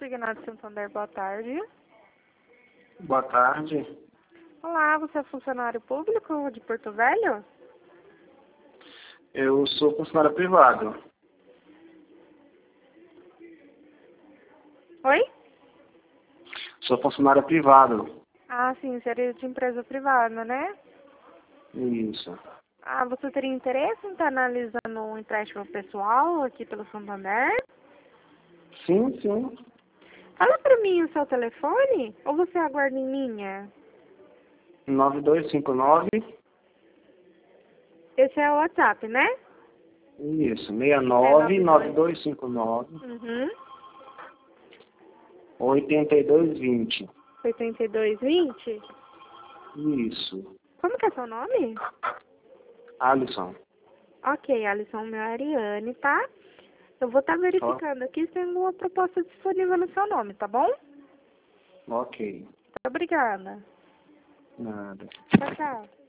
Consignado Santander, boa tarde. Boa tarde. Olá, você é funcionário público de Porto Velho? Eu sou funcionário privado. Oi? Sou funcionário privado. Ah, sim, seria de empresa privada, né? Isso. Ah, você teria interesse em estar analisando um empréstimo pessoal aqui pelo Santander? Sim, sim. Fala pra mim o seu telefone ou você aguarda em linha? 9259. Esse é o WhatsApp, né? Isso. 699259 Uhum. 8220. 8220? Isso. Como que é seu nome? Alisson. Ok, Alisson, meu é Ariane, tá? Eu vou estar verificando aqui se tem alguma proposta disponível no seu nome, tá bom? Muito Ok. obrigada. Nada. Tchau, tchau.